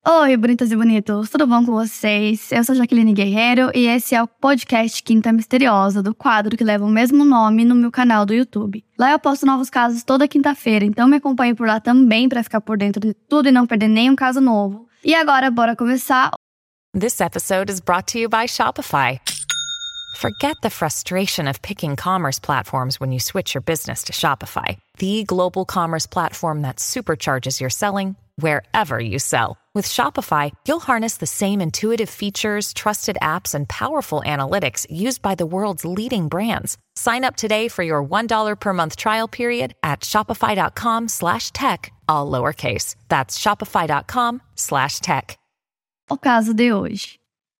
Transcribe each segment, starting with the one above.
Oi, bonitas e bonitos, tudo bom com vocês? Eu sou Jaqueline Guerreiro e esse é o podcast Quinta Misteriosa, do quadro que leva o mesmo nome no meu canal do YouTube. Lá eu posto novos casos toda quinta-feira, então me acompanhe por lá também pra ficar por dentro de tudo e não perder nenhum caso novo. E agora, bora começar. This episode is brought to you by Shopify. Forget the frustration of picking commerce platforms when you switch your business to Shopify, the global commerce platform that supercharges your selling wherever you sell. With Shopify, you'll harness the same intuitive features, trusted apps, and powerful analytics used by the world's leading brands. Sign up today for your $1 per month trial period at shopify.com/tech, all lowercase. That's shopify.com/tech. O caso de hoje.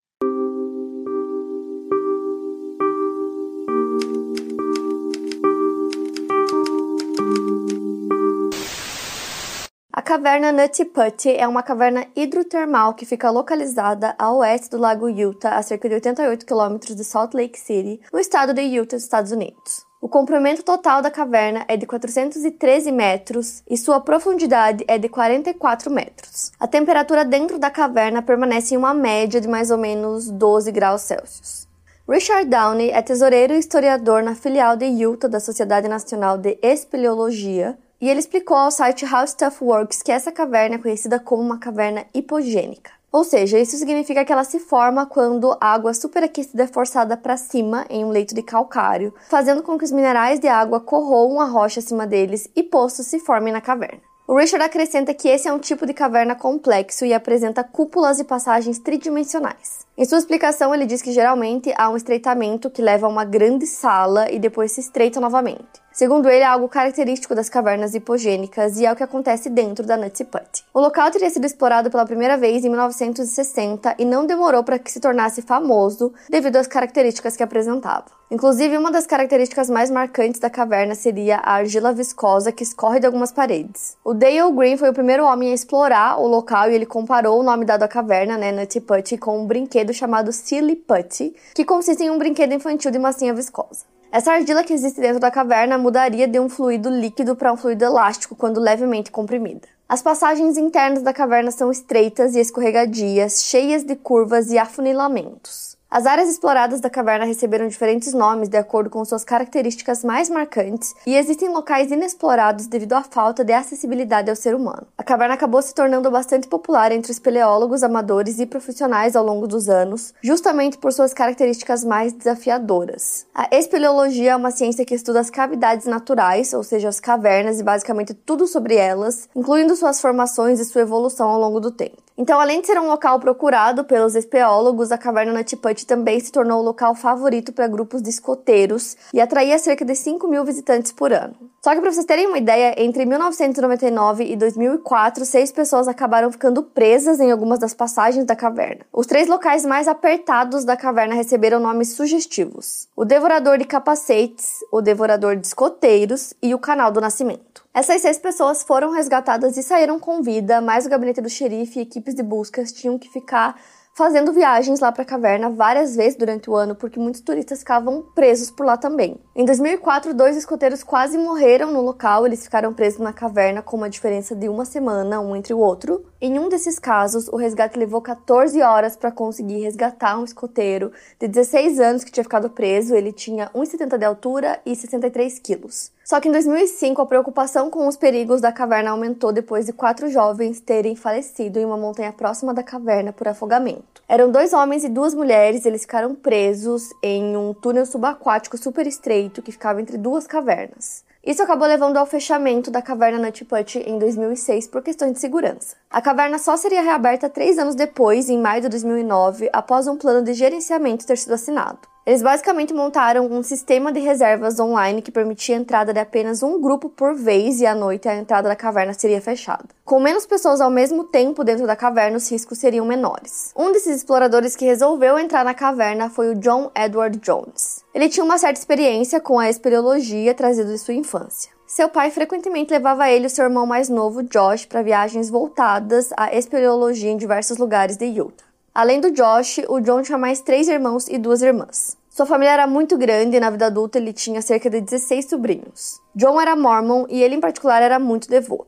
A caverna Nutty Putty é uma caverna hidrotermal que fica localizada a oeste do lago Utah, a cerca de 88 km de Salt Lake City, no estado de Utah, Estados Unidos. O comprimento total da caverna é de 413 metros e sua profundidade é de 44 metros. A temperatura dentro da caverna permanece em uma média de mais ou menos 12 graus Celsius. Richard Downey é tesoureiro e historiador na filial de Utah da Sociedade Nacional de Espeleologia, e ele explicou ao site How Stuff Works que essa caverna é conhecida como uma caverna hipogênica. Ou seja, isso significa que ela se forma quando a água superaquecida é forçada para cima em um leito de calcário, fazendo com que os minerais de água corroam a rocha acima deles e poços se formem na caverna. O Richard acrescenta que esse é um tipo de caverna complexo e apresenta cúpulas e passagens tridimensionais. Em sua explicação, ele diz que geralmente há um estreitamento que leva a uma grande sala e depois se estreita novamente. Segundo ele, é algo característico das cavernas hipogênicas e é o que acontece dentro da Nutty Putty. O local teria sido explorado pela primeira vez em 1960 e não demorou para que se tornasse famoso devido às características que apresentava. Inclusive, uma das características mais marcantes da caverna seria a argila viscosa que escorre de algumas paredes. O Dale Green foi o primeiro homem a explorar o local e ele comparou o nome dado à caverna, Nutty Putty, com um brinquedo chamado Silly Putty, que consiste em um brinquedo infantil de massinha viscosa. Essa argila que existe dentro da caverna mudaria de um fluido líquido para um fluido elástico quando levemente comprimida. As passagens internas da caverna são estreitas e escorregadias, cheias de curvas e afunilamentos. As áreas exploradas da caverna receberam diferentes nomes de acordo com suas características mais marcantes e existem locais inexplorados devido à falta de acessibilidade ao ser humano. A caverna acabou se tornando bastante popular entre os espeleólogos amadores e profissionais ao longo dos anos, justamente por suas características mais desafiadoras. A espeleologia é uma ciência que estuda as cavidades naturais, ou seja, as cavernas e basicamente tudo sobre elas, incluindo suas formações e sua evolução ao longo do tempo. Então, além de ser um local procurado pelos espeólogos, a caverna Nutty Putty também se tornou o local favorito para grupos de escoteiros e atraía cerca de 5 mil visitantes por ano. Só que para vocês terem uma ideia, entre 1999 e 2004, 6 pessoas acabaram ficando presas em algumas das passagens da caverna. Os 3 locais mais apertados da caverna receberam nomes sugestivos: o Devorador de Capacetes, o Devorador de Escoteiros e o Canal do Nascimento. Essas 6 pessoas foram resgatadas e saíram com vida, mas o gabinete do xerife e equipes de buscas tinham que ficar fazendo viagens lá para a caverna várias vezes durante o ano, porque muitos turistas ficavam presos por lá também. Em 2004, 2 escoteiros quase morreram no local, eles ficaram presos na caverna com uma diferença de uma semana, um entre o outro. Em um desses casos, o resgate levou 14 horas para conseguir resgatar um escoteiro de 16 anos que tinha ficado preso, ele tinha 1,70 m de altura e 63 quilos. Só que em 2005, a preocupação com os perigos da caverna aumentou depois de 4 jovens terem falecido em uma montanha próxima da caverna por afogamento. Eram 2 homens e 2 mulheres, eles ficaram presos em um túnel subaquático super estreito que ficava entre 2 cavernas. Isso acabou levando ao fechamento da caverna Nutty Putty em 2006 por questões de segurança. A caverna só seria reaberta 3 anos depois, em maio de 2009, após um plano de gerenciamento ter sido assinado. Eles basicamente montaram um sistema de reservas online que permitia a entrada de apenas um grupo por vez e à noite a entrada da caverna seria fechada. Com menos pessoas ao mesmo tempo dentro da caverna, os riscos seriam menores. Um desses exploradores que resolveu entrar na caverna foi o John Edward Jones. Ele tinha uma certa experiência com a espeleologia trazida de sua infância. Seu pai frequentemente levava ele e seu irmão mais novo, Josh, para viagens voltadas à espeleologia em diversos lugares de Utah. Além do Josh, o John tinha mais 3 irmãos e 2 irmãs. Sua família era muito grande e na vida adulta ele tinha cerca de 16 sobrinhos. John era mormon e ele em particular era muito devoto.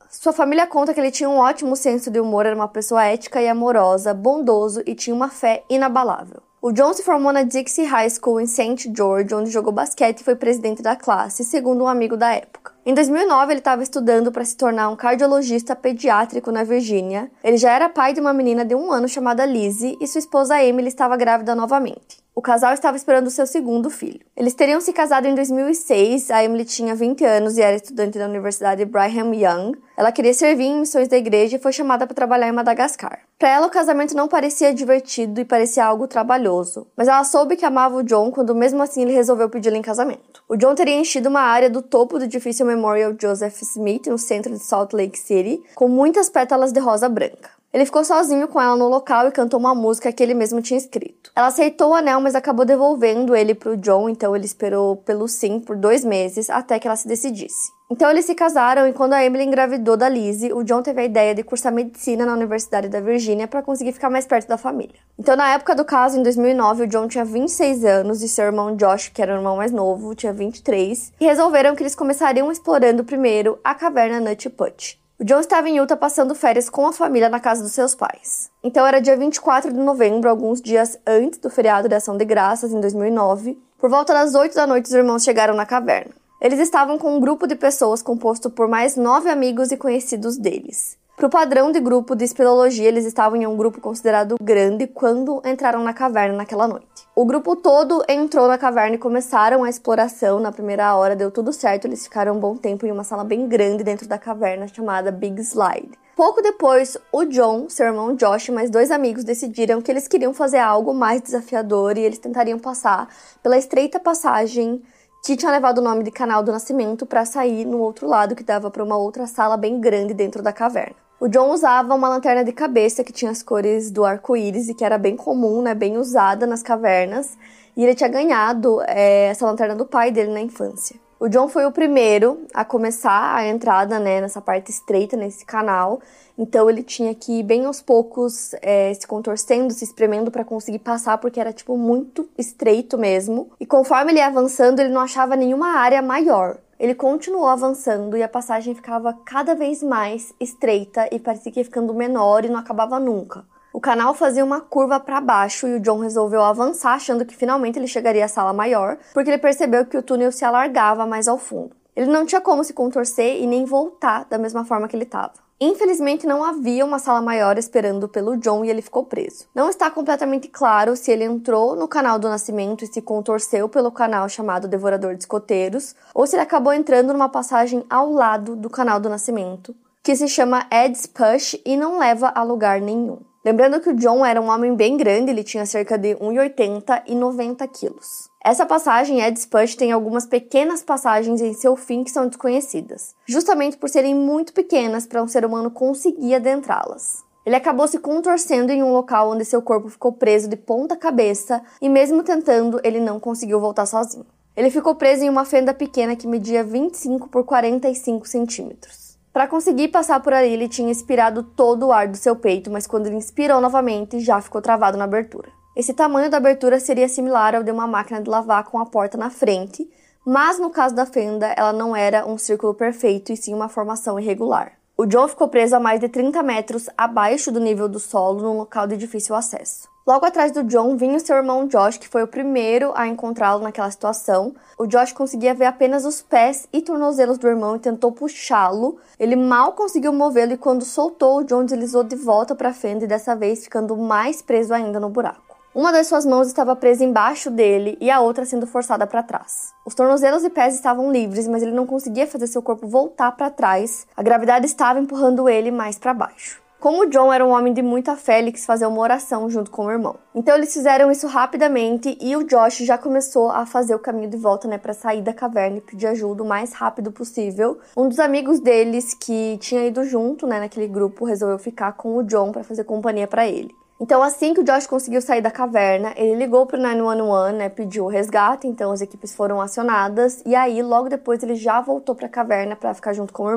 Sua família conta que ele tinha um ótimo senso de humor, era uma pessoa ética e amorosa, bondoso e tinha uma fé inabalável. O John se formou na Dixie High School em St. George, onde jogou basquete e foi presidente da classe, segundo um amigo da época. Em 2009, ele estava estudando para se tornar um cardiologista pediátrico na Virgínia. Ele já era pai de uma menina de 1 ano chamada Lizzie e sua esposa Emily estava grávida novamente. O casal estava esperando seu segundo filho. Eles teriam se casado em 2006, a Emily tinha 20 anos e era estudante da Universidade Brigham Young. Ela queria servir em missões da igreja e foi chamada para trabalhar em Madagascar. Para ela, o casamento não parecia divertido e parecia algo trabalhoso, mas ela soube que amava o John quando mesmo assim ele resolveu pedi-la em casamento. O John teria enchido uma área do topo do edifício Memorial Joseph Smith, no centro de Salt Lake City, com muitas pétalas de rosa branca. Ele ficou sozinho com ela no local e cantou uma música que ele mesmo tinha escrito. Ela aceitou o anel, mas acabou devolvendo ele pro John, então ele esperou pelo sim por 2 meses até que ela se decidisse. Então eles se casaram e quando a Emily engravidou da Lizzie, o John teve a ideia de cursar medicina na Universidade da Virgínia para conseguir ficar mais perto da família. Então na época do caso, em 2009, o John tinha 26 anos e seu irmão Josh, que era o irmão mais novo, tinha 23, e resolveram que eles começariam explorando primeiro a caverna Nut Put. O John estava em Utah passando férias com a família na casa dos seus pais. Então era dia 24 de novembro, alguns dias antes do feriado de Ação de Graças, em 2009. Por volta das 8 da noite, os irmãos chegaram na caverna. Eles estavam com um grupo de pessoas composto por mais 9 amigos e conhecidos deles. Para o padrão de grupo de espeleologia, eles estavam em um grupo considerado grande quando entraram na caverna naquela noite. O grupo todo entrou na caverna e começaram a exploração. Na primeira hora deu tudo certo, eles ficaram um bom tempo em uma sala bem grande dentro da caverna chamada Big Slide. Pouco depois, o John, seu irmão Josh e mais 2 amigos decidiram que eles queriam fazer algo mais desafiador e eles tentariam passar pela estreita passagem que tinha levado o nome de Canal do Nascimento para sair no outro lado que dava para uma outra sala bem grande dentro da caverna. O John usava uma lanterna de cabeça que tinha as cores do arco-íris e que era bem comum, bem usada nas cavernas. E ele ganhado essa lanterna do pai dele na infância. O John foi o primeiro a começar a entrada nessa parte estreita, nesse canal. Então ele tinha que ir bem aos poucos, se contorcendo, se espremendo para conseguir passar, porque era muito estreito mesmo. E conforme ele ia avançando, ele não achava nenhuma área maior. Ele continuou avançando e a passagem ficava cada vez mais estreita e parecia que ia ficando menor e não acabava nunca. O canal fazia uma curva para baixo e o John resolveu avançar, achando que finalmente ele chegaria à sala maior, porque ele percebeu que o túnel se alargava mais ao fundo. Ele não tinha como se contorcer e nem voltar da mesma forma que ele estava. Infelizmente, não havia uma sala maior esperando pelo John e ele ficou preso. Não está completamente claro se ele entrou no Canal do Nascimento e se contorceu pelo canal chamado Devorador de Escoteiros, ou se ele acabou entrando numa passagem ao lado do Canal do Nascimento, que se chama Ed's Push e não leva a lugar nenhum. Lembrando que o John era um homem bem grande, ele tinha cerca de 1,80 e 90 quilos. Essa passagem, Ed's Push, tem algumas pequenas passagens em seu fim que são desconhecidas, justamente por serem muito pequenas para um ser humano conseguir adentrá-las. Ele acabou se contorcendo em um local onde seu corpo ficou preso de ponta cabeça e mesmo tentando, ele não conseguiu voltar sozinho. Ele ficou preso em uma fenda pequena que media 25 por 45 centímetros. Para conseguir passar por ali, ele tinha expirado todo o ar do seu peito, mas quando ele inspirou novamente, já ficou travado na abertura. Esse tamanho da abertura seria similar ao de uma máquina de lavar com a porta na frente, mas no caso da fenda, ela não era um círculo perfeito e sim uma formação irregular. O John ficou preso a mais de 30 metros abaixo do nível do solo, num local de difícil acesso. Logo atrás do John vinha o seu irmão Josh, que foi o primeiro a encontrá-lo naquela situação. O Josh conseguia ver apenas os pés e tornozelos do irmão e tentou puxá-lo. Ele mal conseguiu movê-lo e quando soltou, o John deslizou de volta para a fenda e dessa vez ficando mais preso ainda no buraco. Uma das suas mãos estava presa embaixo dele e a outra sendo forçada para trás. Os tornozelos e pés estavam livres, mas ele não conseguia fazer seu corpo voltar para trás. A gravidade estava empurrando ele mais para baixo. Como o John era um homem de muita fé, ele quis fazer uma oração junto com o irmão. Então eles fizeram isso rapidamente e o Josh já começou a fazer o caminho de volta, para sair da caverna e pedir ajuda o mais rápido possível. Um dos amigos deles que tinha ido junto, naquele grupo, resolveu ficar com o John para fazer companhia para ele. Então, assim que o Josh conseguiu sair da caverna, ele ligou pro 911, pediu o resgate, então as equipes foram acionadas, e aí, logo depois, ele já voltou pra caverna para ficar junto com o irmão.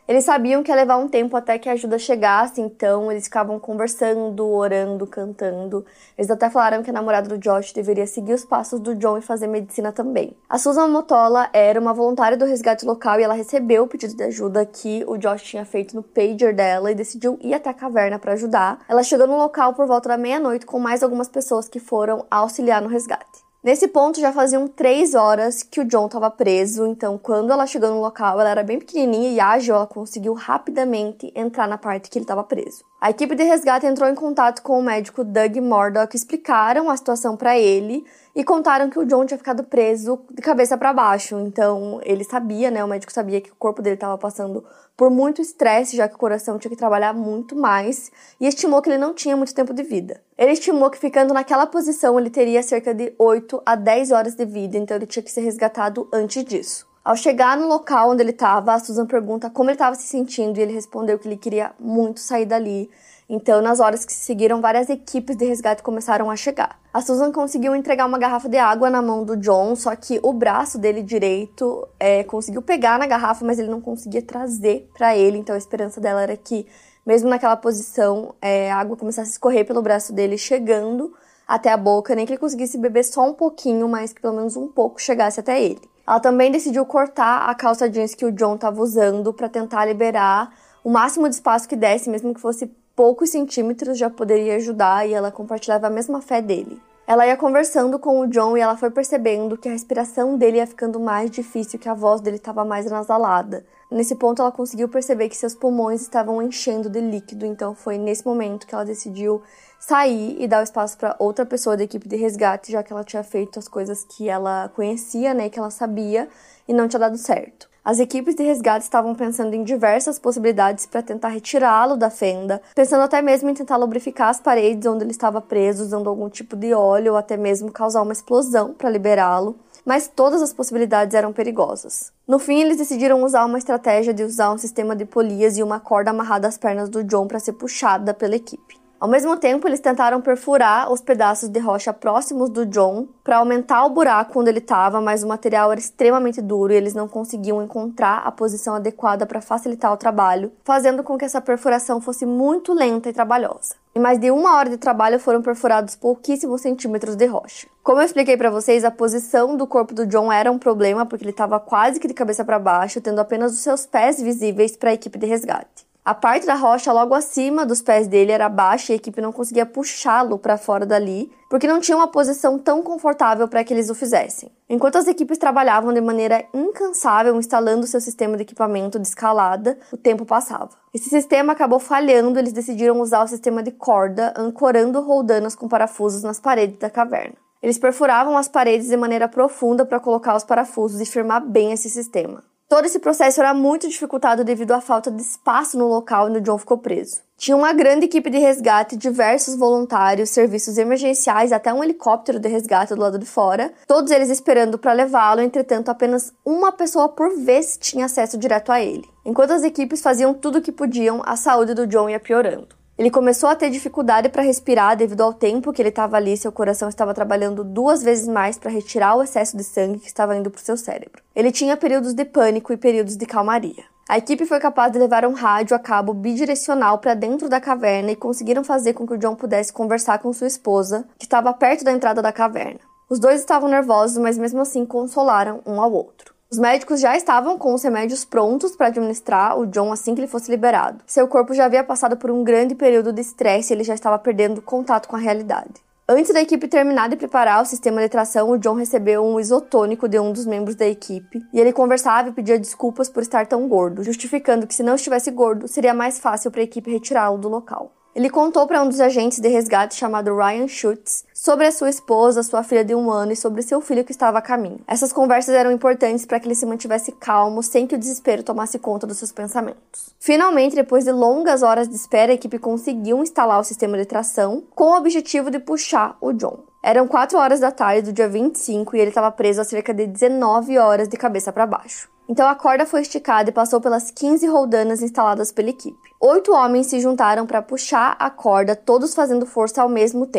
Eles sabiam que ia levar um tempo até que a ajuda chegasse, então eles ficavam conversando, orando, cantando. Eles até falaram que a namorada do Josh deveria seguir os passos do John e fazer medicina também. A Susan Motola era uma voluntária do resgate local e ela recebeu o pedido de ajuda que o Josh tinha feito no pager dela e decidiu ir até a caverna para ajudar. Ela chegou no local por volta da meia-noite com mais algumas pessoas que foram auxiliar no resgate. Nesse ponto já faziam 3 horas que o John estava preso, então quando ela chegou no local, ela era bem pequenininha e ágil, ela conseguiu rapidamente entrar na parte que ele estava preso. A equipe de resgate entrou em contato com o médico Doug Murdoch, explicaram a situação para ele e contaram que o John tinha ficado preso de cabeça para baixo. Então ele sabia, o médico sabia que o corpo dele estava passando por muito estresse, já que o coração tinha que trabalhar muito mais, e estimou que ele não tinha muito tempo de vida. Ele estimou que ficando naquela posição ele teria cerca de 8 a 10 horas de vida, então ele tinha que ser resgatado antes disso. Ao chegar no local onde ele estava, a Susan pergunta como ele estava se sentindo e ele respondeu que ele queria muito sair dali. Então, nas horas que se seguiram, várias equipes de resgate começaram a chegar. A Susan conseguiu entregar uma garrafa de água na mão do John, só que o braço dele direito conseguiu pegar na garrafa, mas ele não conseguia trazer para ele. Então, a esperança dela era que, mesmo naquela posição, a água começasse a escorrer pelo braço dele, chegando até a boca, nem que ele conseguisse beber só um pouquinho, mas que pelo menos um pouco chegasse até ele. Ela também decidiu cortar a calça jeans que o John estava usando para tentar liberar o máximo de espaço que desse, mesmo que fosse poucos centímetros, já poderia ajudar, e ela compartilhava a mesma fé dele. Ela ia conversando com o John e ela foi percebendo que a respiração dele ia ficando mais difícil, que a voz dele estava mais anasalada. Nesse ponto ela conseguiu perceber que seus pulmões estavam enchendo de líquido, então foi nesse momento que ela decidiu sair e dar o espaço para outra pessoa da equipe de resgate, já que ela tinha feito as coisas que ela conhecia, que ela sabia, e não tinha dado certo. As equipes de resgate estavam pensando em diversas possibilidades para tentar retirá-lo da fenda, pensando até mesmo em tentar lubrificar as paredes onde ele estava preso, usando algum tipo de óleo ou até mesmo causar uma explosão para liberá-lo, mas todas as possibilidades eram perigosas. No fim, eles decidiram usar uma estratégia de usar um sistema de polias e uma corda amarrada às pernas do John para ser puxada pela equipe. Ao mesmo tempo, eles tentaram perfurar os pedaços de rocha próximos do John para aumentar o buraco onde ele estava, mas o material era extremamente duro e eles não conseguiam encontrar a posição adequada para facilitar o trabalho, fazendo com que essa perfuração fosse muito lenta e trabalhosa. Em mais de 1 hora de trabalho foram perfurados pouquíssimos centímetros de rocha. Como eu expliquei para vocês, a posição do corpo do John era um problema porque ele estava quase que de cabeça para baixo, tendo apenas os seus pés visíveis para a equipe de resgate. A parte da rocha logo acima dos pés dele era baixa e a equipe não conseguia puxá-lo para fora dali, porque não tinha uma posição tão confortável para que eles o fizessem. Enquanto as equipes trabalhavam de maneira incansável instalando seu sistema de equipamento de escalada, o tempo passava. Esse sistema acabou falhando e eles decidiram usar o sistema de corda, ancorando roldanas com parafusos nas paredes da caverna. Eles perfuravam as paredes de maneira profunda para colocar os parafusos e firmar bem esse sistema. Todo esse processo era muito dificultado devido à falta de espaço no local onde o John ficou preso. Tinha uma grande equipe de resgate, diversos voluntários, serviços emergenciais, até um helicóptero de resgate do lado de fora, todos eles esperando para levá-lo, entretanto apenas uma pessoa por vez tinha acesso direto a ele. Enquanto as equipes faziam tudo o que podiam, a saúde do John ia piorando. Ele começou a ter dificuldade para respirar devido ao tempo que ele estava ali, seu coração estava trabalhando 2 vezes mais para retirar o excesso de sangue que estava indo para o seu cérebro. Ele tinha períodos de pânico e períodos de calmaria. A equipe foi capaz de levar um rádio a cabo bidirecional para dentro da caverna e conseguiram fazer com que o John pudesse conversar com sua esposa, que estava perto da entrada da caverna. Os dois estavam nervosos, mas mesmo assim consolaram um ao outro. Os médicos já estavam com os remédios prontos para administrar o John assim que ele fosse liberado. Seu corpo já havia passado por um grande período de estresse e ele já estava perdendo contato com a realidade. Antes da equipe terminar de preparar o sistema de tração, o John recebeu um isotônico de um dos membros da equipe e ele conversava e pedia desculpas por estar tão gordo, justificando que se não estivesse gordo, seria mais fácil para a equipe retirá-lo do local. Ele contou para um dos agentes de resgate chamado Ryan Schutz sobre a sua esposa, sua filha de 1 ano e sobre seu filho que estava a caminho. Essas conversas eram importantes para que ele se mantivesse calmo, sem que o desespero tomasse conta dos seus pensamentos. Finalmente, depois de longas horas de espera, a equipe conseguiu instalar o sistema de tração com o objetivo de puxar o John. Eram 4 horas da tarde do dia 25 e ele estava preso há cerca de 19 horas de cabeça para baixo. Então a corda foi esticada e passou pelas 15 roldanas instaladas pela equipe. 8 homens se juntaram para puxar a corda, todos fazendo força ao mesmo tempo.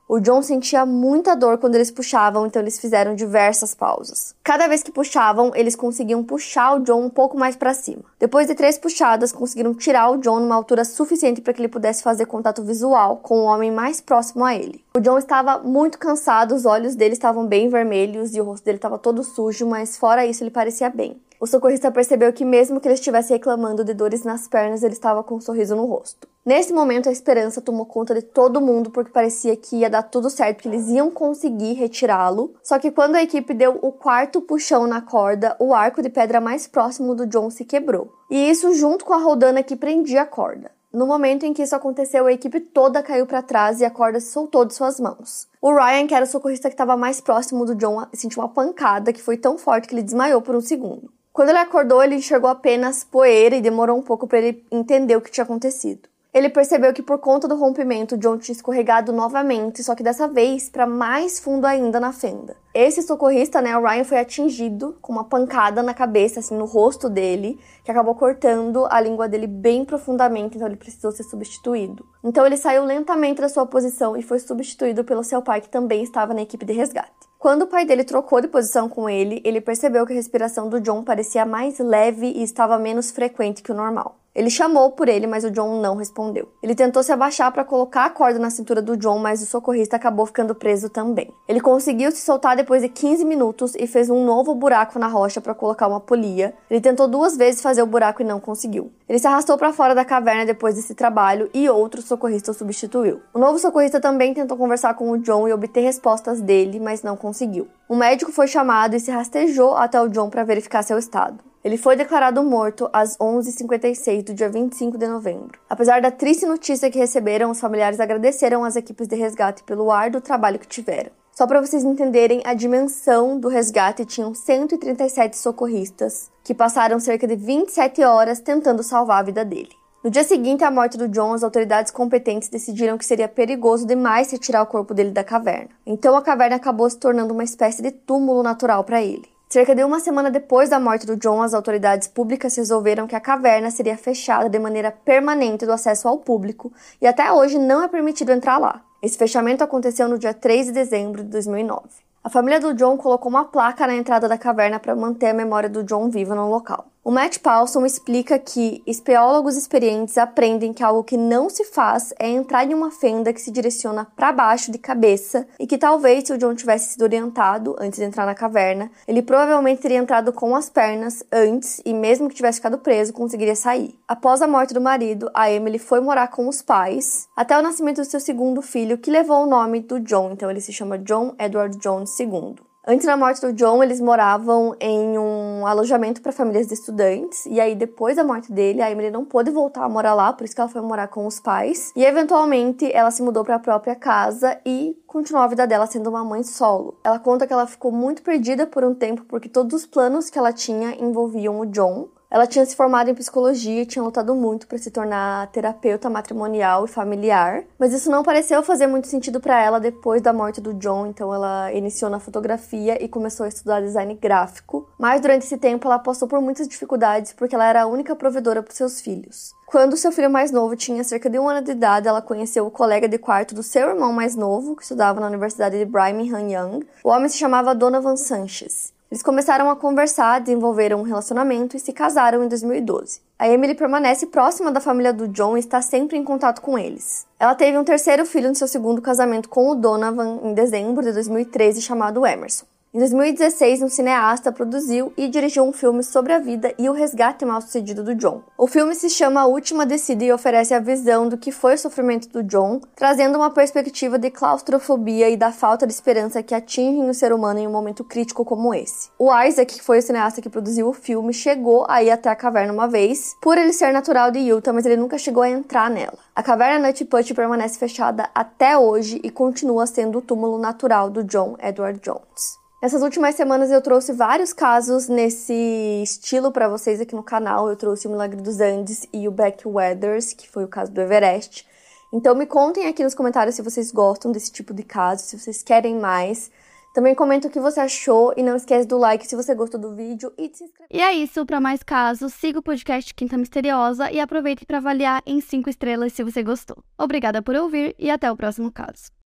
O John sentia muita dor quando eles puxavam, então eles fizeram diversas pausas. Cada vez que puxavam, eles conseguiam puxar o John um pouco mais para cima. Depois de 3 puxadas, conseguiram tirar o John numa altura suficiente para que ele pudesse fazer contato visual com o homem mais próximo a ele. O John estava muito cansado, os olhos dele estavam bem vermelhos e o rosto dele estava todo sujo, mas fora isso ele parecia bem. O socorrista percebeu que mesmo que ele estivesse reclamando de dores nas pernas, ele estava com um sorriso no rosto. Nesse momento, a esperança tomou conta de todo mundo porque parecia que ia dar tudo certo, que eles iam conseguir retirá-lo. Só que quando a equipe deu o 4º puxão na corda, o arco de pedra mais próximo do John se quebrou. E isso junto com a roldana que prendia a corda. No momento em que isso aconteceu, a equipe toda caiu para trás e a corda se soltou de suas mãos. O Ryan, que era o socorrista que estava mais próximo do John, sentiu uma pancada que foi tão forte que ele desmaiou por um segundo. Quando ele acordou, ele enxergou apenas poeira e demorou um pouco para ele entender o que tinha acontecido. Ele percebeu que por conta do rompimento, John tinha escorregado novamente, só que dessa vez para mais fundo ainda na fenda. Esse socorrista, o Ryan, foi atingido com uma pancada na cabeça, assim, no rosto dele, que acabou cortando a língua dele bem profundamente, então ele precisou ser substituído. Então ele saiu lentamente da sua posição e foi substituído pelo seu pai, que também estava na equipe de resgate. Quando o pai dele trocou de posição com ele, ele percebeu que a respiração do John parecia mais leve e estava menos frequente que o normal. Ele chamou por ele, mas o John não respondeu. Ele tentou se abaixar para colocar a corda na cintura do John, mas o socorrista acabou ficando preso também. Ele conseguiu se soltar depois de 15 minutos e fez um novo buraco na rocha para colocar uma polia. Ele tentou 2 vezes fazer o buraco e não conseguiu. Ele se arrastou para fora da caverna depois desse trabalho e outro socorrista o substituiu. O novo socorrista também tentou conversar com o John e obter respostas dele, mas não conseguiu. Um médico foi chamado e se rastejou até o John para verificar seu estado. Ele foi declarado morto às 11h56 do dia 25 de novembro. Apesar da triste notícia que receberam, os familiares agradeceram às equipes de resgate pelo árduo trabalho que tiveram. Só para vocês entenderem a dimensão do resgate, tinham 137 socorristas que passaram cerca de 27 horas tentando salvar a vida dele. No dia seguinte à morte do John, as autoridades competentes decidiram que seria perigoso demais retirar o corpo dele da caverna. Então a caverna acabou se tornando uma espécie de túmulo natural para ele. Cerca de 1 semana depois da morte do John, as autoridades públicas resolveram que a caverna seria fechada de maneira permanente do acesso ao público e até hoje não é permitido entrar lá. Esse fechamento aconteceu no dia 3 de dezembro de 2009. A família do John colocou uma placa na entrada da caverna para manter a memória do John viva no local. O Matt Paulson explica que espeólogos experientes aprendem que algo que não se faz é entrar em uma fenda que se direciona para baixo de cabeça e que talvez se o John tivesse sido orientado antes de entrar na caverna, ele provavelmente teria entrado com as pernas antes e mesmo que tivesse ficado preso, conseguiria sair. Após a morte do marido, a Emily foi morar com os pais até o nascimento do seu segundo filho, que levou o nome do John, então ele se chama John Edward Jones II. Antes da morte do John, eles moravam em um alojamento para famílias de estudantes. E aí, depois da morte dele, a Emily não pôde voltar a morar lá, por isso que ela foi morar com os pais. E, eventualmente, ela se mudou para a própria casa e continuou a vida dela sendo uma mãe solo. Ela conta que ela ficou muito perdida por um tempo, porque todos os planos que ela tinha envolviam o John. Ela tinha se formado em psicologia e tinha lutado muito para se tornar terapeuta matrimonial e familiar, mas isso não pareceu fazer muito sentido para ela depois da morte do John, então ela iniciou na fotografia e começou a estudar design gráfico. Mas durante esse tempo ela passou por muitas dificuldades porque ela era a única provedora para seus filhos. Quando seu filho mais novo tinha cerca de 1 ano de idade, ela conheceu o colega de quarto do seu irmão mais novo, que estudava na Universidade de Brigham Young. O homem se chamava Donovan Sanchez. Eles começaram a conversar, desenvolveram um relacionamento e se casaram em 2012. A Emily permanece próxima da família do John e está sempre em contato com eles. Ela teve um terceiro filho no seu segundo casamento com o Donovan em dezembro de 2013, chamado Emerson. Em 2016, um cineasta produziu e dirigiu um filme sobre a vida e o resgate mal-sucedido do John. O filme se chama A Última Descida e oferece a visão do que foi o sofrimento do John, trazendo uma perspectiva de claustrofobia e da falta de esperança que atingem o ser humano em um momento crítico como esse. O Isaac, que foi o cineasta que produziu o filme, chegou a ir até a caverna uma vez, por ele ser natural de Utah, mas ele nunca chegou a entrar nela. A caverna Nutty Putty permanece fechada até hoje e continua sendo o túmulo natural do John Edward Jones. Nessas últimas semanas eu trouxe vários casos nesse estilo para vocês aqui no canal. Eu trouxe o Milagre dos Andes e o Beck Weathers, que foi o caso do Everest. Então me contem aqui nos comentários se vocês gostam desse tipo de caso, se vocês querem mais. Também comenta o que você achou e não esquece do like se você gostou do vídeo e de se inscrever. E é isso, para mais casos, siga o podcast Quinta Misteriosa e aproveite para avaliar em 5 estrelas se você gostou. Obrigada por ouvir e até o próximo caso.